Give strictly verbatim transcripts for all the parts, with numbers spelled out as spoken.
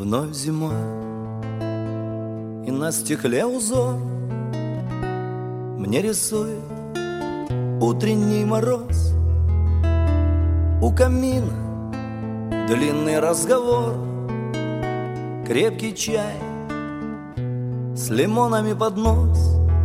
Вновь зима, и на стекле узор мне рисует утренний мороз. У камина длинный разговор, крепкий чай с лимонами под нос.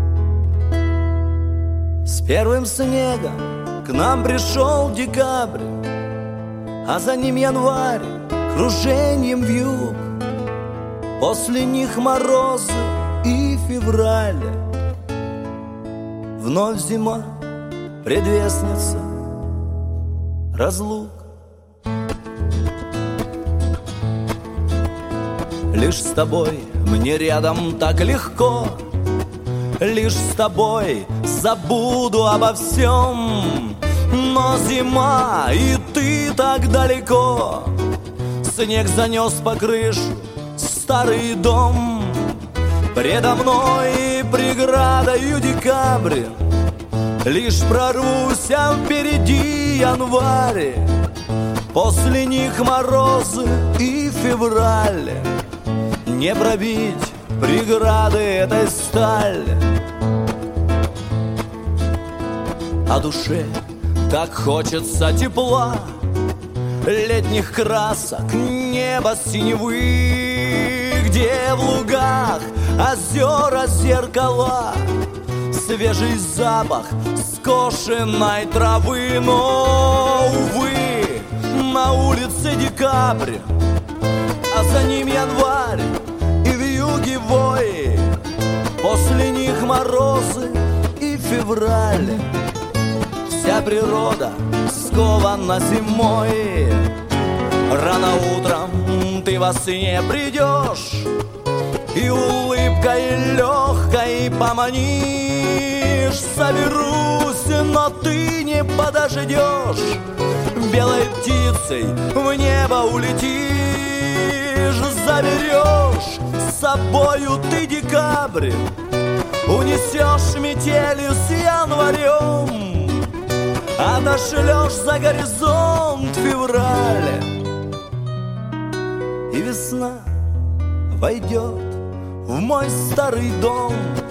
С первым снегом к нам пришел декабрь, а за ним январь кружением вьюг. После них морозы и февраль. Вновь зима, предвестница разлук. Лишь с тобой мне рядом так легко, лишь с тобой забуду обо всем. Но зима, и ты так далеко. Снег занес по крышу старый дом. Предо мной преградою декабрь, лишь прорвусь, а впереди январь. После них морозы и февраль. Не пробить преграды этой сталь. А душе так хочется тепла, летних красок, неба синевы, где в лугах озера зеркала, свежий запах скошенной травы. Но, увы, на улице декабрь, а за ним январь и вьюги вой. После них морозы и февраль. Вся природа скована зимой. Рано утром ты во сне придешь и улыбкой легкой поманишь. Соберусь, но ты не подождешь. Белой птицей в небо улетишь. Заберешь с собою ты декабрь, унесешь метелью с январем, отошлешь за горизонт февраль. И весна войдет в мой старый дом.